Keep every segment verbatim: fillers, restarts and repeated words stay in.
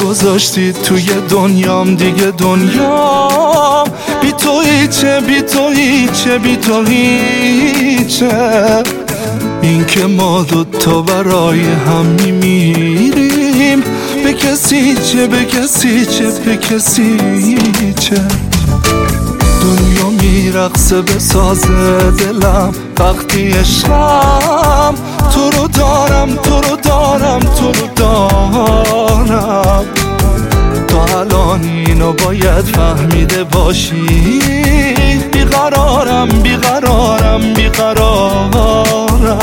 گذاشتی توی دنیام، دیگه دنیام بی تو هیچه، بی تو هیچه، بی تو هیچه. این که ما دوتا برای هم میمیریم، به کسی چه، به کسی چه، به کسی چه. دنیا میرقصه به ساز دلم وقتی عشقم تو رو دارم، تو رو دارم، تو رو دارم. تا الان اینو باید فهمیده باشی، بیقرارم، بیقرارم، بیقرارم،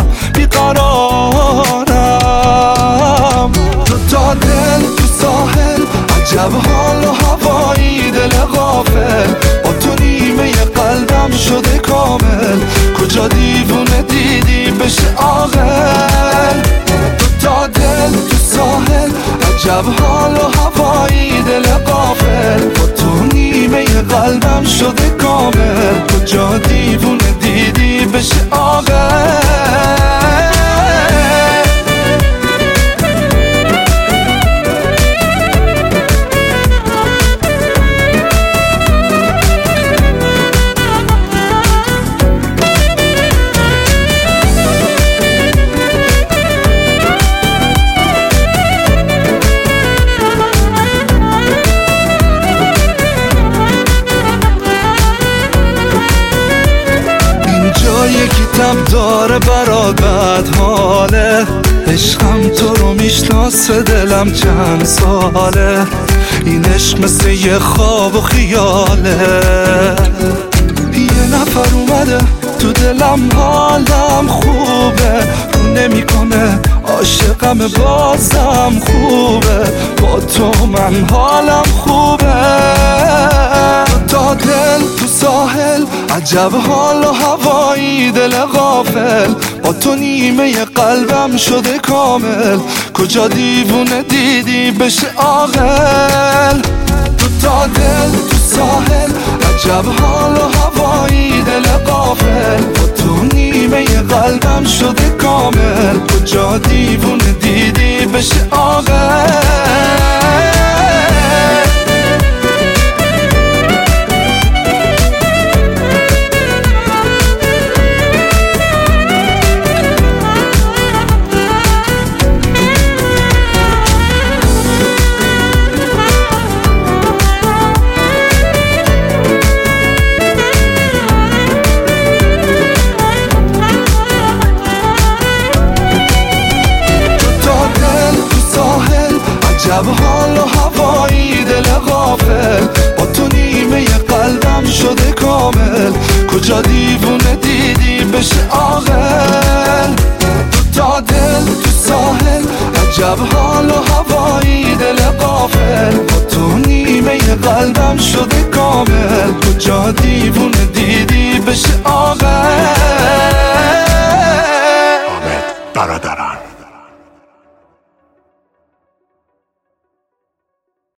بیقرارم. تو تا دل تو ساحل، عجب حال و هوایی، دل غافل با تو نیمه قلبم شده کامل. کجا دیوونه دیدی بشه عاقل. تو تا دل تو ساحل، عجب حال و هوایی، دل غافل با تو نیمه قلبم شده کامل. کجا دیوونه دیدی بشه عاقل. یکی تب داره برات بد حاله، عشقم تو رو میشناسه دلم چند ساله. این عشق مثل یه خواب و خیاله، یه نفر اومده تو دلم حالم خوبه، رو نمی کنه عاشقم بازم خوبه. با تو من حالم خوبه. تا دل تو ساحل، عجب حال و هوایی، دل غافل با تو نیمه قلبم شده کامل. کجا دیوونه دیدی بشه عاقل. تو تا دل تو ساحل، عجب حال و هوایی، دل غافل با تو نیمه قلبم شده کامل. کجا دیوونه دیدی بشه عاقل. عجب حال و هوایی، دل غافل با تو نیمه قلبم شده کامل. کجا دیوونه دیدی بشه عاقل. تو تا دل تو ساحل، عجب حال و هوایی، دل غافل با تو نیمه قلبم شده کامل. کجا دیوونه دیدی بشه عاقل.